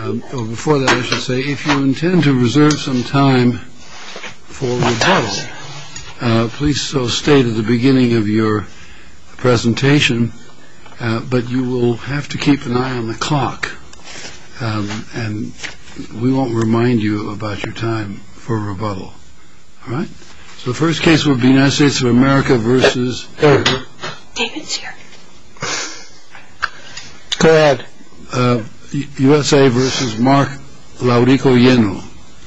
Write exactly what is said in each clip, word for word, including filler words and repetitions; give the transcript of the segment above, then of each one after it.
Um, or before that, I should say, if you intend to reserve some time for rebuttal, uh, please so state at the beginning of your presentation, uh, but you will have to keep an eye on the clock, um, and we won't remind you about your time for rebuttal. All right? So the first case will be United States of America versus... David's here. Go ahead. Uh, U S A versus Mark Laurico Lleno.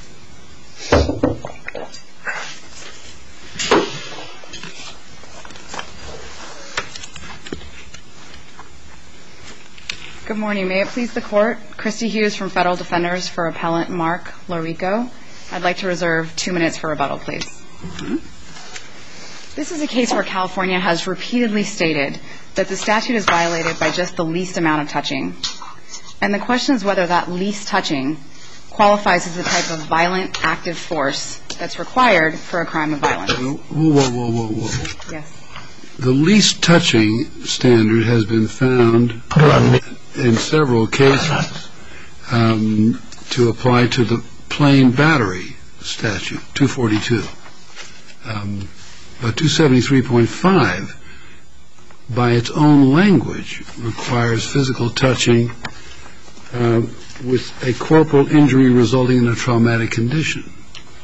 Good morning. May it please the Court. Christy Hughes from Federal Defenders for Appellant Mark Laurico. I'd like to reserve two minutes for rebuttal, please. Mm-hmm. This is a case where California has repeatedly stated that the statute is violated by just the least amount of touching. And the question is whether that least touching qualifies as the type of violent, active force that's required for a crime of violence. Whoa, whoa, whoa, whoa, whoa. Yes. The least touching standard has been found in several cases um, to apply to the plain battery statute, two forty-two. Um, but two seventy-three point five, by its own language, requires physical touching uh, with a corporal injury resulting in a traumatic condition.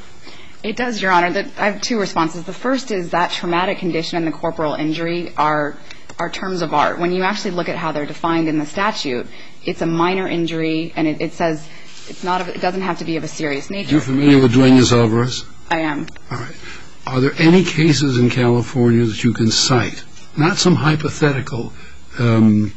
It does, Your Honor. The, I have two responses. The first is that traumatic condition and the corporal injury are are terms of art. When you actually look at how they're defined in the statute, it's a minor injury, and it, it says it's not. A, it doesn't have to be of a serious nature. You're familiar with Duenas-Alvarez? I am. All right. Are there any cases in California that you can cite? Not some hypothetical, um,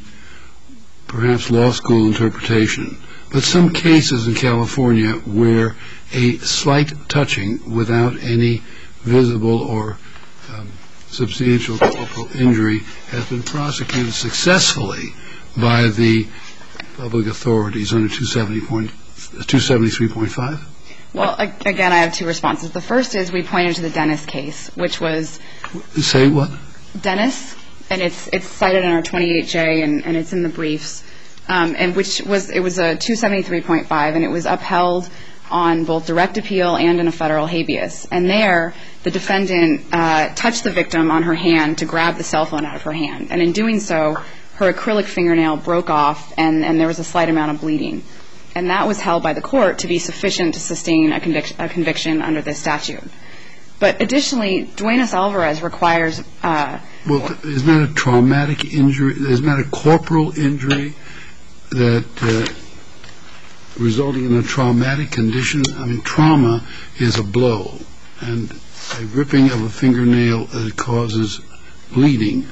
perhaps law school interpretation, but some cases in California where a slight touching without any visible or um, substantial corporal injury has been prosecuted successfully by the public authorities under two seventy-three point five? Well, again, I have two responses. The first is we pointed to the Dennis case, which was... Say what? Dennis, and it's it's cited in our twenty-eight J, and, and it's in the briefs, um, and which was, it was a two seventy-three point five, and it was upheld on both direct appeal and in a federal habeas. And there, the defendant uh, touched the victim on her hand to grab the cell phone out of her hand. And in doing so, her acrylic fingernail broke off, and, and there was a slight amount of bleeding. And that was held by the court to be sufficient to sustain a, convic- a conviction under this statute. But additionally, Duenas-Alvarez requires... Uh, well, isn't that a traumatic injury? Isn't that a corporal injury that... Uh, resulting in a traumatic condition? I mean, trauma is a blow, and a ripping of a fingernail that causes bleeding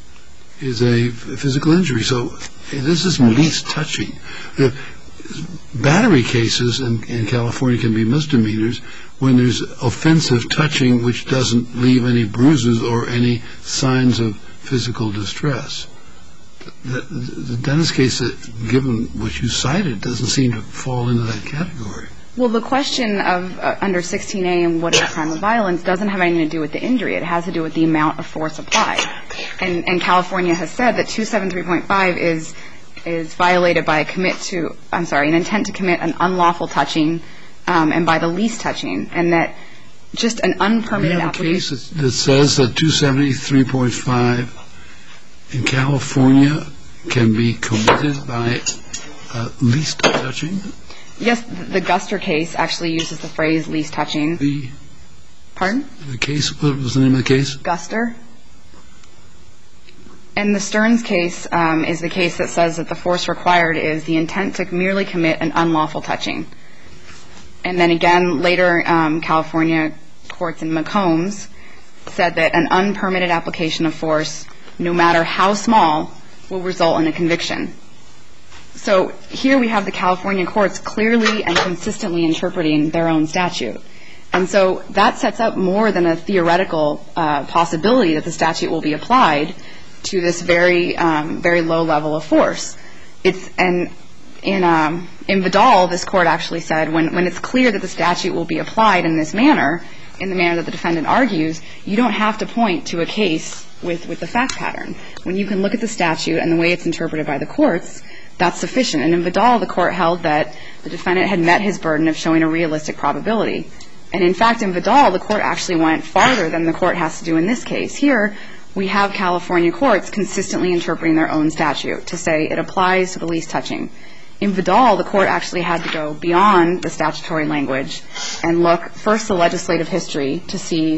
is a physical injury. So this is least touching. The battery cases in, in California can be misdemeanors when there's offensive touching which doesn't leave any bruises or any signs of physical distress. The, the Dennis case, given what you cited, doesn't seem to fall into that category. Well, the question of uh, under sixteen A and what is a crime of violence doesn't have anything to do with the injury. It has to do with the amount of force applied. And, and California has said that two seventy-three point five is is violated by a commit to, I'm sorry, an intent to commit an unlawful touching, um, and by the least touching, and that just an unpermitted application. You have a case that says that two seventy-three point five in California can be committed by uh, least touching? Yes, the Guster case actually uses the phrase least touching. The Pardon? The case, what was the name of the case? Guster. And the Stearns case um, is the case that says that the force required is the intent to merely commit an unlawful touching. And then again, later, um, California courts in McCombs said that an unpermitted application of force, no matter how small, will result in a conviction. So here we have the California courts clearly and consistently interpreting their own statute. And so that sets up more than a theoretical uh, possibility that the statute will be applied to this very, um, very low level of force. It's and in um, in Vidal, this court actually said when when it's clear that the statute will be applied in this manner, in the manner that the defendant argues, you don't have to point to a case with with the fact pattern. When you can look at the statute and the way it's interpreted by the courts, that's sufficient. And in Vidal, the court held that the defendant had met his burden of showing a realistic probability. And in fact, in Vidal, the court actually went farther than the court has to do in this case. Here, we have California courts consistently interpreting their own statute to say it applies to the least touching. In Vidal, the court actually had to go beyond the statutory language and look first the legislative history to see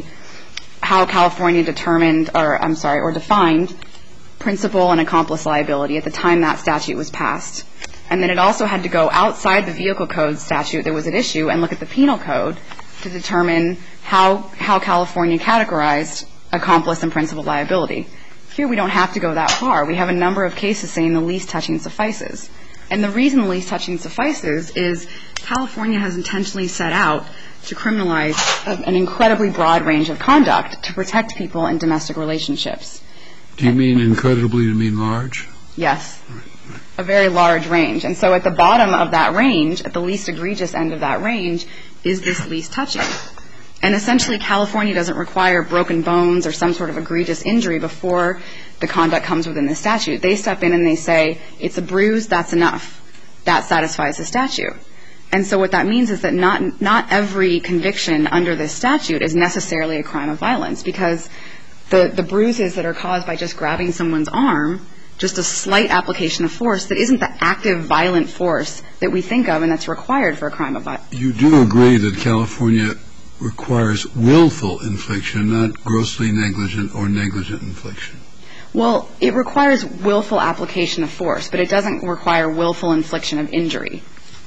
how California determined, or I'm sorry, or defined principal and accomplice liability at the time that statute was passed. And then it also had to go outside the vehicle code statute that was at issue and look at the penal code to determine how how California categorized accomplice and principal liability. Here we don't have to go that far. We have a number of cases saying the least touching suffices. And the reason the least touching suffices is California has intentionally set out to criminalize an incredibly broad range of conduct to protect people in domestic relationships. Do you mean incredibly to mean large? Yes. A very large range. And so at the bottom of that range, at the least egregious end of that range, is this least touching. And essentially, California doesn't require broken bones or some sort of egregious injury before the conduct comes within the statute. They step in and they say, it's a bruise, that's enough. That satisfies the statute. And so what that means is that not not every conviction under this statute is necessarily a crime of violence, because the, the bruises that are caused by just grabbing someone's arm, just a slight application of force that isn't the active violent force that we think of and that's required for a crime of violence. You do agree that California requires willful infliction, not grossly negligent or negligent infliction? Well, it requires willful application of force, but it doesn't require willful infliction of injury.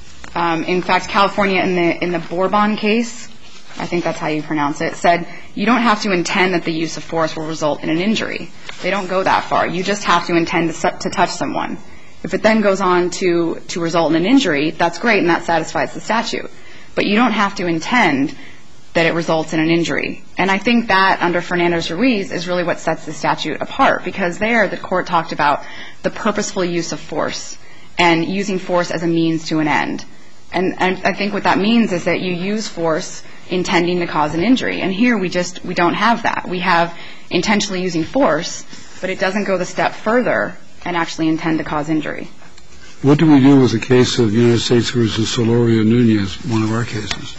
Um, in fact, California in the in the Bourbon case, I think that's how you pronounce it, said you don't have to intend that the use of force will result in an injury. They don't go that far. You just have to intend to, to touch someone. If it then goes on to, to result in an injury, that's great and that satisfies the statute. But you don't have to intend that it results in an injury. And I think that under Fernandez-Ruiz is really what sets the statute apart, because there the court talked about the purposeful use of force and using force as a means to an end. And, and I think what that means is that you use force intending to cause an injury. And here we just we don't have that. We have intentionally using force, but it doesn't go the step further and actually intend to cause injury. What do we do with the case of United States versus Solorio Nunez, one of our cases?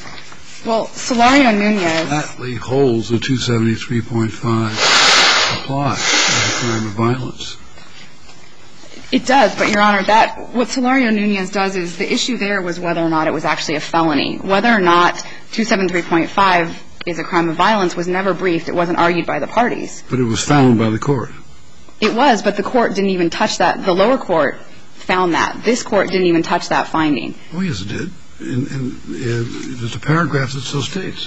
Well, Solorio Nunez Flatly holds the two seventy-three point five apply as a crime of violence. It does, but, Your Honor, that what Solorio Nunez does is the issue there was whether or not it was actually a felony. Whether or not two seventy-three point five is a crime of violence was never briefed. It wasn't argued by the parties. But it was found by the court. It was, but the court didn't even touch that. The lower court found that. This court didn't even touch that finding. Oh, yes, it did. In, in, in, there's a paragraph that so states.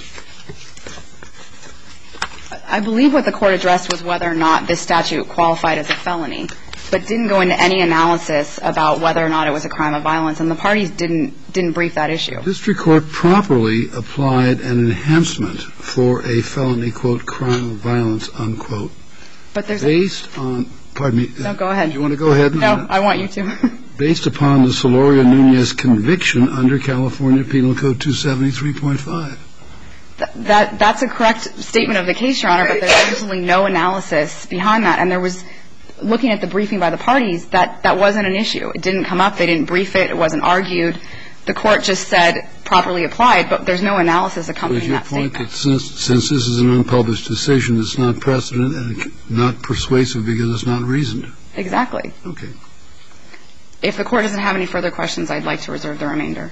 I believe what the court addressed was whether or not this statute qualified as a felony, but didn't go into any analysis about whether or not it was a crime of violence, and the parties didn't didn't brief that issue. The district court properly applied an enhancement for a felony, quote, crime of violence, unquote, but there's based on, pardon me. No, go ahead. Do you want to go ahead? No, I want you to. Based upon the Solorio Nunez conviction under California Penal Code two seventy-three point five. That that's a correct statement of the case, Your Honor, but there's absolutely no analysis behind that. And there was, looking at the briefing by the parties, that that wasn't an issue. It didn't come up. They didn't brief it. It wasn't argued. The court just said properly applied, but there's no analysis accompanying that statement. Was your point that since, since this is an unpublished decision, it's not precedent and not persuasive because it's not reasoned? Exactly. Okay. If the court doesn't have any further questions, I'd like to reserve the remainder.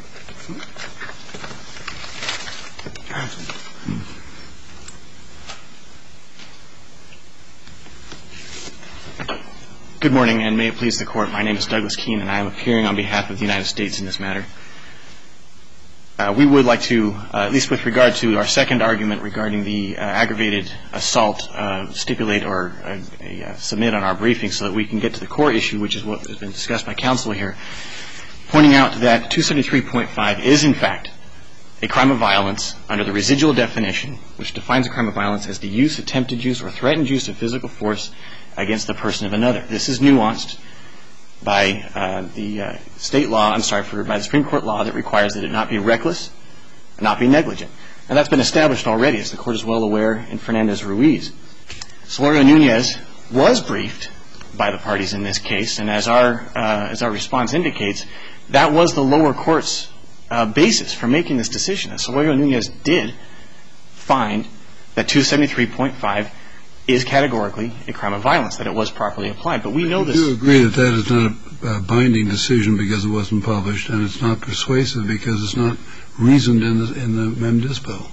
Good morning, and may it please the Court. My name is Douglas Keene, and I am appearing on behalf of the United States in this matter. Uh, we would like to, uh, at least with regard to our second argument regarding the uh, aggravated assault, uh, stipulate or uh, uh, submit on our briefing so that we can get to the core issue, which is what has been discussed by counsel here, pointing out that two seventy-three point five is, in fact, a crime of violence under the residual definition, which defines a crime of violence as the use, attempted use, or threatened use of physical force against the person of another. This is nuanced by uh, the uh, state law, I'm sorry, for, by the Supreme Court law that requires that it not be reckless and not be negligent. And that's been established already, as the Court is well aware, in Fernandez-Ruiz. Solorio Nunez was briefed by the parties in this case. And as our uh, as our response indicates, that was the lower court's uh, basis for making this decision. So Oswego-Nunez did find that two seventy-three point five is categorically a crime of violence, that it was properly applied. But we know this. Do you agree that that is not a binding decision because it wasn't published, and it's not persuasive because it's not reasoned in the in the mem dispo?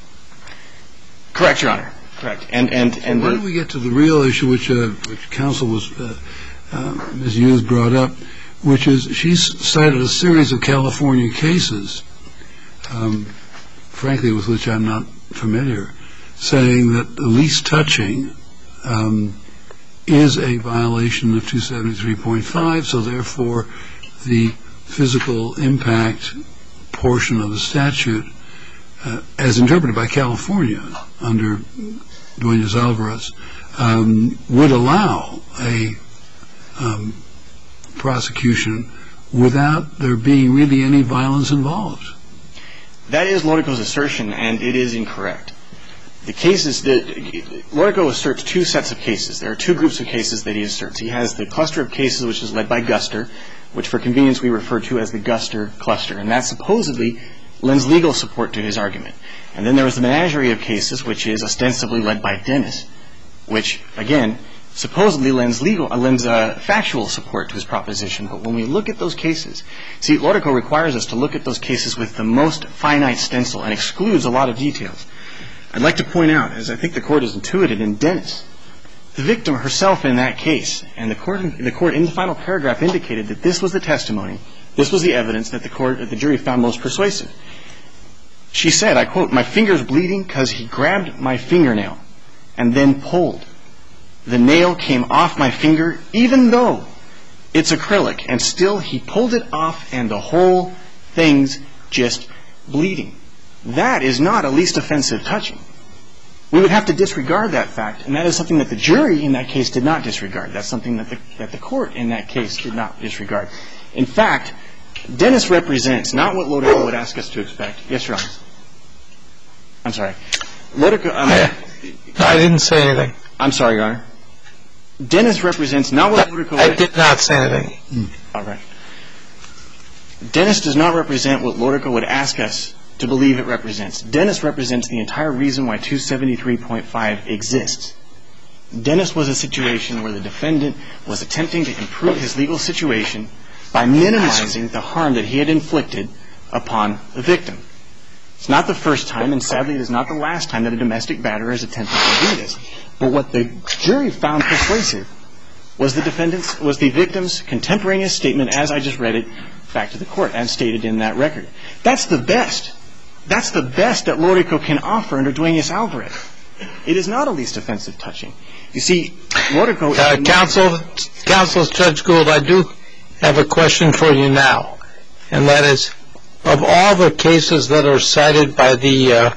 Correct, Your Honor. Correct. And and and why don't we get to the real issue, which uh, which counsel was uh, uh, Miz Hughes brought up, which is she's cited a series of California cases, um, frankly, with which I'm not familiar, saying that the least touching um, is a violation of two seventy-three point five, so therefore the physical impact portion of the statute, uh, as interpreted by California under Duenas-Alvarez, um, would allow a um, prosecution without there being really any violence involved. That is Lorico's assertion, and it is incorrect. The cases that Lorico asserts two sets of cases. There are two groups of cases that he asserts. He has the cluster of cases which is led by Guster, which for convenience we refer to as the Guster cluster, and that supposedly lends legal support to his argument. And then there was the menagerie of cases which is ostensibly led by Dennis, which again supposedly lends legal uh, lends uh, factual support to his proposition. But when we look at those cases, see, Lorico requires us to look at those cases with the most finite stencil and excludes a lot of details. I'd like to point out, as I think the court has intuited in Dennis, the victim herself in that case, and the court, the court in the final paragraph indicated that this was the testimony, this was the evidence that the court, that the jury found most persuasive. She said, I quote, "My finger's bleeding because he grabbed my fingernail and then pulled. The nail came off my finger even though it's acrylic, and still he pulled it off and the whole thing's just bleeding." That is not a least offensive touching. We would have to disregard that fact, and that is something that the jury in that case did not disregard. That's something that the, that the court in that case did not disregard. In fact, Dennis represents not what Lorico would ask us to expect. Yes, Your Honor. I'm sorry. Lorico, um, I, I didn't say anything. I'm sorry, Your Honor. Dennis represents not what Lorico would... I did not say anything. Mm. All right. Dennis does not represent what Lorico would ask us to believe it represents. Dennis represents the entire reason why two seventy-three point five exists. Dennis was a situation where the defendant was attempting to improve his legal situation by minimizing the harm that he had inflicted upon the victim. It's not the first time, and sadly it is not the last time that a domestic batterer has attempted to do this. But what the jury found persuasive was the defendant's, was the victim's contemporaneous statement, as I just read it back to the court, as stated in that record. That's the best. That's the best that Lorico can offer under Duenas-Alvarez. It is not a least offensive touching. You see, Lorico... Uh, counsel, counsel Judge Gould, I do have a question for you now, and that is, of all the cases that are cited by the uh,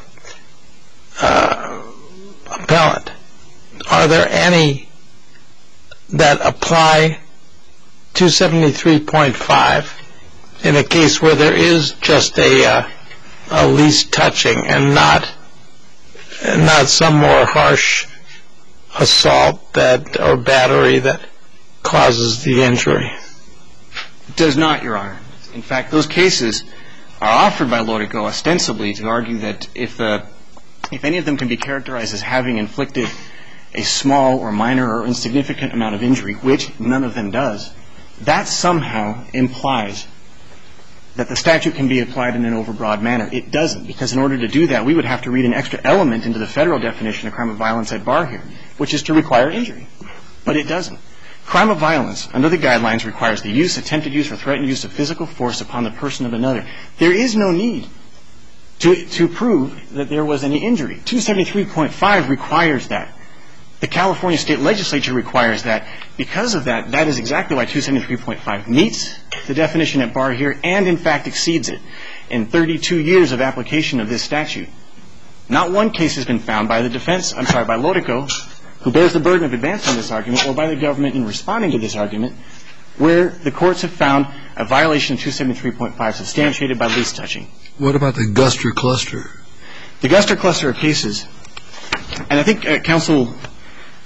uh, appellant, are there any that apply two seventy-three point five in a case where there is just a uh, a least touching and not and not some more harsh assault that or battery that causes the injury? It does not, Your Honor. In fact, those cases are offered by Lorico ostensibly to argue that if uh, if any of them can be characterized as having inflicted a small or minor or insignificant amount of injury, which none of them does, that somehow implies that the statute can be applied in an overbroad manner. It doesn't, because in order to do that, we would have to read an extra element into the federal definition of crime of violence at bar here, which is to require injury. But it doesn't. Crime of violence, under the guidelines, requires the use, attempted use, or threatened use of physical force upon the person of another. There is no need to, to prove that there was any injury. two seventy-three point five requires that. The California State Legislature requires that. Because of that, that is exactly why two seventy-three point five meets the definition at bar here and, in fact, exceeds it. In thirty-two years of application of this statute, not one case has been found by the defense, I'm sorry, by Lorico, who bears the burden of advancing this argument, or by the government in responding to this argument, where the courts have found a violation of two seventy-three point five substantiated by least touching. What about the Guster cluster? The Guster cluster of cases, and I think uh, counsel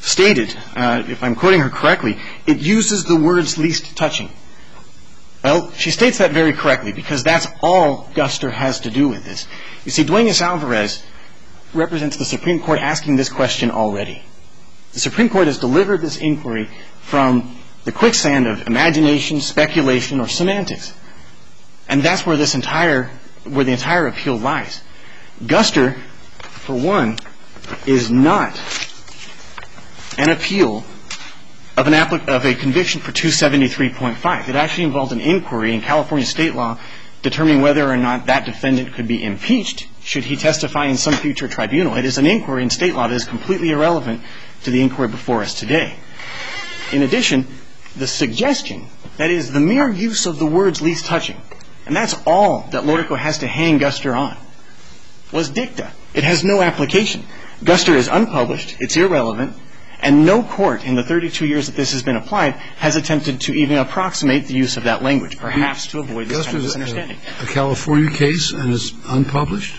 stated, uh, if I'm quoting her correctly, it uses the words least touching. Well, she states that very correctly because that's all Guster has to do with this. You see, Duenas-Alvarez represents the Supreme Court asking this question already. The Supreme Court has delivered this inquiry from the quicksand of imagination, speculation, or semantics. And that's where this entire, where the entire appeal lies. Guster, for one, is not an appeal of an applic- of a conviction for two seventy-three point five. It actually involved an inquiry in California state law determining whether or not that defendant could be impeached should he testify in some future tribunal. It is an inquiry in state law that is completely irrelevant to the inquiry before us today. In addition, the suggestion, that is, the mere use of the words least touching, and that's all that Lordico has to hang Guster on, was dicta. It has no application. Guster is unpublished, it's irrelevant, and no court in the thirty-two years that this has been applied has attempted to even approximate the use of that language, perhaps to avoid this kind of misunderstanding. A, a California case and it's unpublished?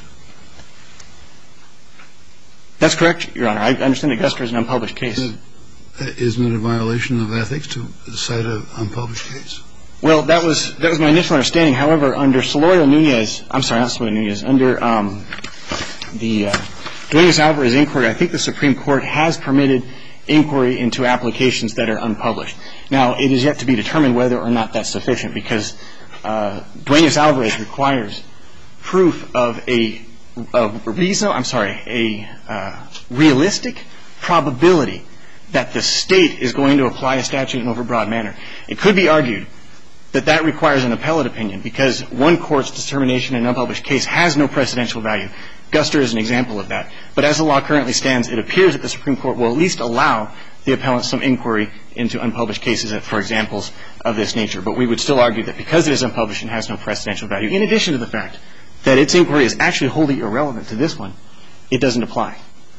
That's correct, Your Honor. I understand that Guster is an unpublished case. Isn't it a violation of ethics to cite an unpublished case? Well, that was that was my initial understanding. However, under Solorio Nunez, I'm sorry, not Solorio Nunez, under um, the uh, Duenas-Alvarez inquiry, I think the Supreme Court has permitted inquiry into applications that are unpublished. Now, it is yet to be determined whether or not that's sufficient because uh, Duenas-Alvarez requires proof of a of reason. I'm sorry, a uh, realistic probability that the state is going to apply a statute in an overbroad manner. It could be argued that that requires an appellate opinion because one court's determination in an unpublished case has no precedential value. Guster is an example of that. But as the law currently stands, it appears that the Supreme Court will at least allow the appellant some inquiry into unpublished cases for examples of this nature. But we would still argue that because it is unpublished and has no precedential value, in addition to the fact that its inquiry is actually wholly irrelevant to this one, it doesn't apply.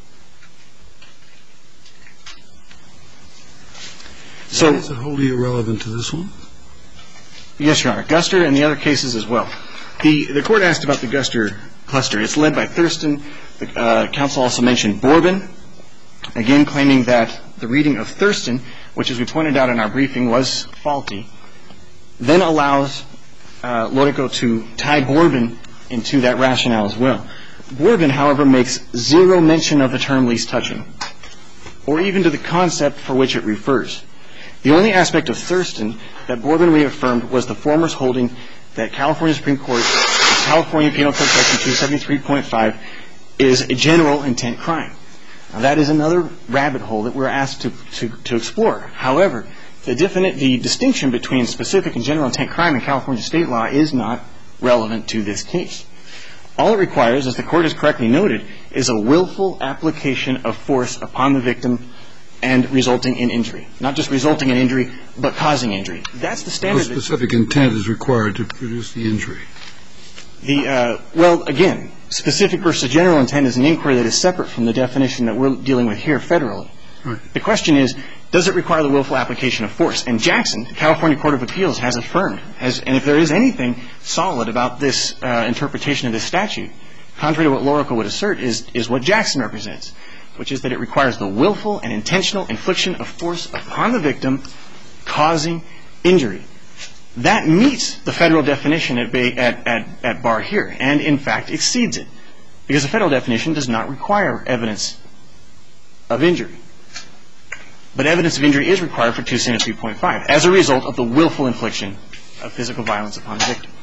So is it wholly irrelevant to this one? Yes, Your Honor. Guster and the other cases as well. The the court asked about the Guster cluster. It's led by Thurston. The uh, counsel also mentioned Bourbon, again claiming that the reading of Thurston, which as we pointed out in our briefing was faulty, then allows uh, Lordico to tie Bourbon into that rationale as well. Bourbon, however, makes zero mention of the term least touching, or even to the concept for which it refers. The only aspect of Thurston that Bourbon reaffirmed was the former's holding that California Supreme Court, California Penal Code Section two seventy-three point five, is a general intent crime. Now, that is another rabbit hole that we're asked to, to, to explore. However, the, definite, the distinction between specific and general intent crime in California state law is not relevant to this case. All it requires, as the court has correctly noted, is a willful application of force upon the victim and resulting in injury. Not just resulting in injury, but causing injury. That's the standard. No specific intent is required to produce the injury. The uh, well, again, specific versus general intent is an inquiry that is separate from the definition that we're dealing with here federally. Right. The question is, does it require the willful application of force? And Jackson, the California Court of Appeals, has affirmed, has, and if there is anything solid about this uh, interpretation of this statute, contrary to what Lordico would assert, is, is what Jackson represents, which is that it requires the willful and intentional infliction of force upon the victim, causing injury. That meets the federal definition at, at, at, at bar here, and in fact exceeds it, because the federal definition does not require evidence of injury. But evidence of injury is required for two seventy-three point five as a result of the willful infliction of physical violence upon the victim.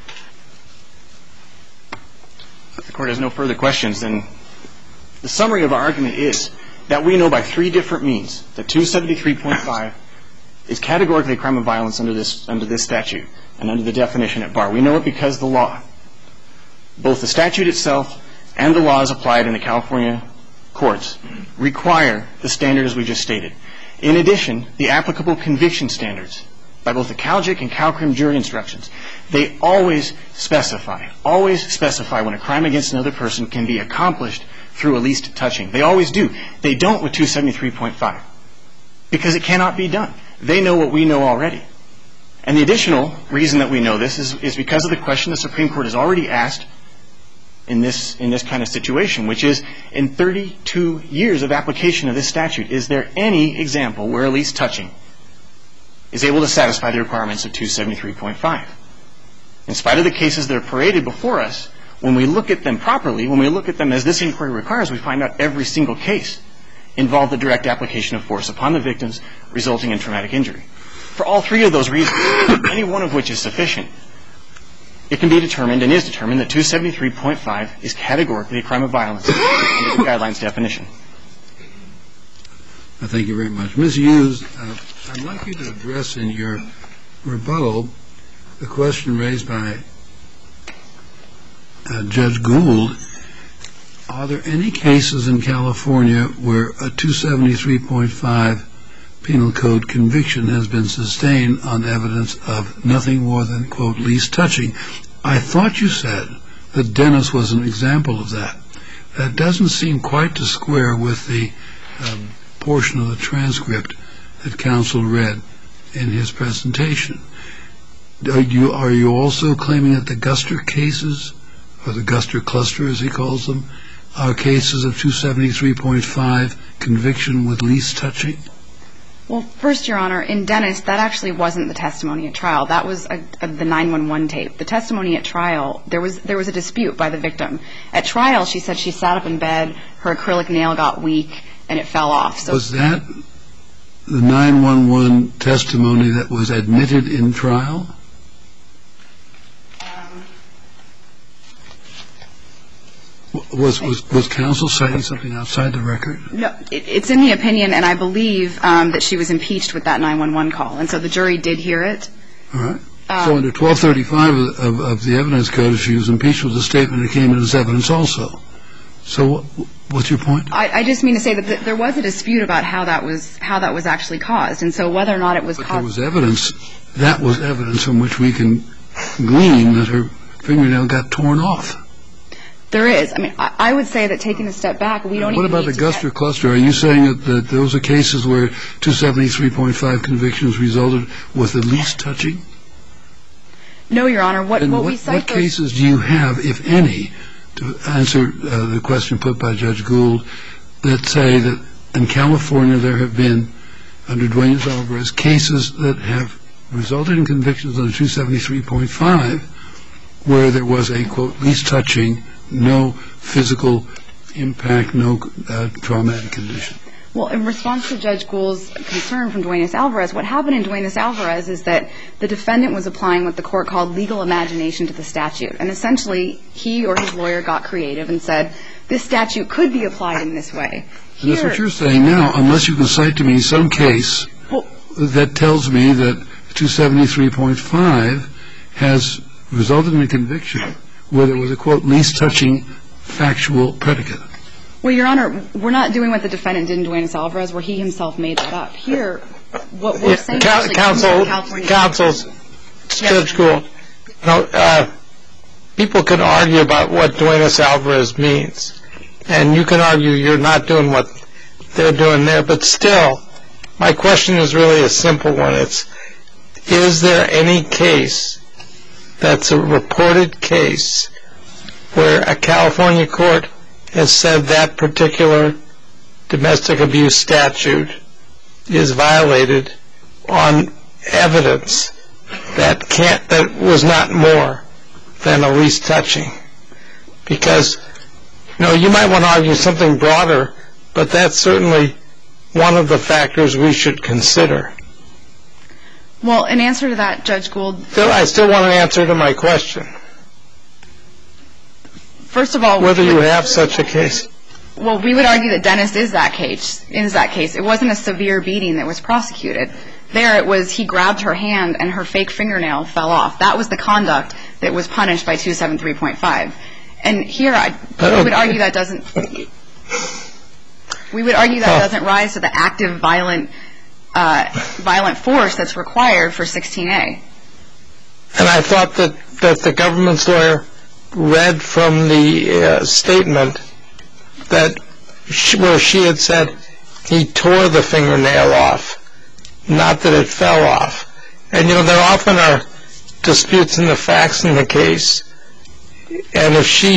If the court has no further questions, then the summary of our argument is that we know by three different means that two seventy-three point five is categorically a crime of violence under this under this statute and under the definition at bar. We know it because the law, both the statute itself and the laws applied in the California courts, require the standard as we just stated. In addition, the applicable conviction standards by both the CalJIC and CalCrim jury instructions, they always specify, always specify when a crime against another person can be accomplished through a least touching. They always do. They don't with two seventy-three point five because it cannot be done. They know what we know already. And the additional reason that we know this is, is because of the question the Supreme Court has already asked in this in this kind of situation, which is in thirty-two years of application of this statute, is there any example where at least touching is able to satisfy the requirements of two seventy-three point five? In spite of the cases that are paraded before us, when we look at them properly, when we look at them as this inquiry requires, we find out every single case involved the direct application of force upon the victims, resulting in traumatic injury. For all three of those reasons, any one of which is sufficient, it can be determined and is determined that two seventy-three point five is categorically a crime of violence under the guidelines definition. Thank you very much. Miz Hughes, uh, I'd like you to address in your rebuttal the question raised by uh, Judge Gould. Are there any cases in California where a two seventy-three point five penal code conviction has been sustained on evidence of nothing more than, quote, least touching? I thought you said that Dennis was an example of that. That doesn't seem quite to square with the um, portion of the transcript that counsel read in his presentation. Are you, are you also claiming that the Guster cases, or the Guster cluster as he calls them, are cases of two seventy-three point five conviction with least touching? Well, first, Your Honor, in Dennis, that actually wasn't the testimony at trial. That was a, a, the nine one one tape. The testimony at trial, there was there was a dispute by the victim. At trial, she said she sat up in bed, her acrylic nail got weak, and it fell off. So was that the nine one one testimony that was admitted in trial? Was, was was counsel citing something outside the record? No, it, it's in the opinion, and I believe um, that she was impeached with that nine one one call, and so the jury did hear it. All right. Um, so under twelve thirty-five of, of, of the evidence code, if she was impeached with a statement, it came in as evidence also. So what's your point? I, I just mean to say that th- there was a dispute about how that was how that was actually caused, and so whether or not it was but caused. There was evidence. That was evidence from which we can glean that her fingernail got torn off. There is. I mean, I, I would say that taking a step back, we don't what even about need the to Guster get... cluster? Are you saying that, that those are cases where two seventy-three point five convictions resulted with at least touching? No, Your Honor. What, and what, what we cite what those... cases do you have, if any, to answer uh, the question put by Judge Gould, that say that in California there have been, under Duenas-Alvarez, cases that have resulted in convictions under two seventy-three point five where there was a, quote, least touching, no physical impact, no uh, traumatic condition? Well, in response to Judge Gould's concern from Duenas-Alvarez, what happened in Duenas-Alvarez is that the defendant was applying what the court called legal imagination to the statute. And essentially, he or his lawyer got creative and said, this statute could be applied in this way. Here, that's what you're saying now, unless you can cite to me some case well, that tells me that two seventy-three point five has resulted in a conviction where there was a, quote, least touching factual predicate. Well, Your Honor, we're not doing what the defendant did in Duenas-Alvarez, where he himself made that up. Here, what we're saying yeah, is counsel, counsels, Judge Gould, you know, uh, people can argue about what Duenas-Alvarez means, and you can argue you're not doing what they're doing there, but still, my question is really a simple one. It's, is there any case that's a reported case where a California court has said that particular domestic abuse statute is violated on evidence that can't, that was not more than a least touching? Because, you know, you might want to argue something broader, but that's certainly one of the factors we should consider. Well, in answer to that, Judge Gould... Still, I still want an answer to my question. First of all... Whether you have such a case. Well, we would argue that Dennis is that case. Is that case. It wasn't a severe beating that was prosecuted. There it was, he grabbed her hand and her fake fingernail fell off. That was the conduct that was punished by two seventy-three point five. And here, I, we would argue that doesn't... We would argue that doesn't rise to the active, violent... Uh, violent force that's required for sixteen A. And I thought that, that the government's lawyer read from the uh, statement that she, where she had said he tore the fingernail off, not that it fell off. And, you know, there often are disputes in the facts in the case, and if she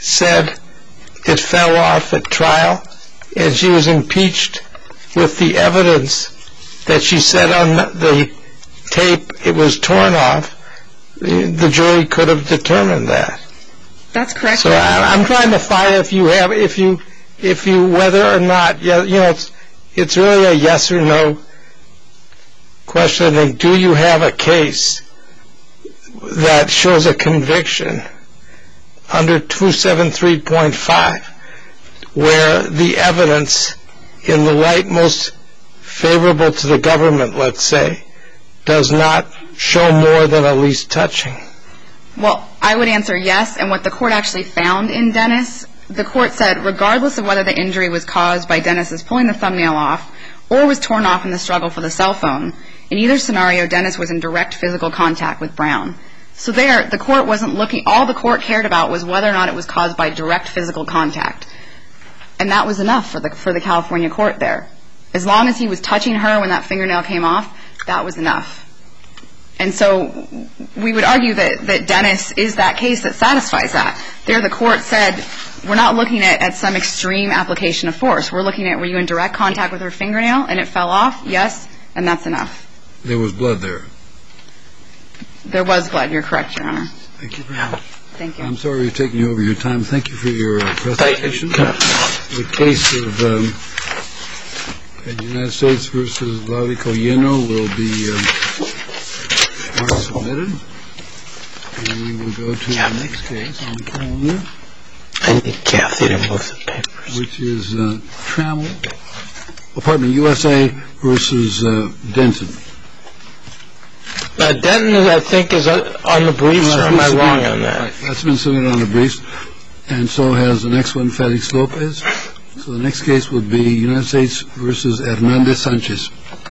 said it fell off at trial, and she was impeached with the evidence that she said on the tape it was torn off, the jury could have determined that. That's correct. So I, I'm trying to find if you have, if you, if you, whether or not, you know, it's, it's really a yes or no question. Like, do you have a case that shows a conviction under two seventy-three point five where the evidence in the light most favorable to the government, let's say, does not show more than at least touching? Well, I would answer yes, and what the court actually found in Dennis, the court said regardless of whether the injury was caused by Dennis's pulling the thumbnail off or was torn off in the struggle for the cell phone, in either scenario, Dennis was in direct physical contact with Brown. So there, the court wasn't looking, all the court cared about was whether or not it was caused by direct physical contact. And that was enough for the for the California court there. As long as he was touching her when that fingernail came off, that was enough. And so we would argue that, that Dennis is that case that satisfies that. There the court said, we're not looking at, at some extreme application of force. We're looking at, were you in direct contact with her fingernail and it fell off? Yes, and that's enough. There was blood there. There was blood. You're correct, Your Honor. Thank you very much. Thank you. I'm sorry we've taken you over your time. Thank you for your uh, presentation. The case of um, the United States versus Laurico Lleno will be um, marked submitted. And we will go to the next case on the calendar. I need Kathy to move the papers. Which is uh, Trammell, oh, pardon me, U S A versus uh, Denton. Uh, Denton, I think, is uh, on the briefs, well, or am I wrong on that? Right. That's been submitted on the briefs. And so has the next one, Felix Lopez. So the next case would be United States versus Hernandez Sanchez.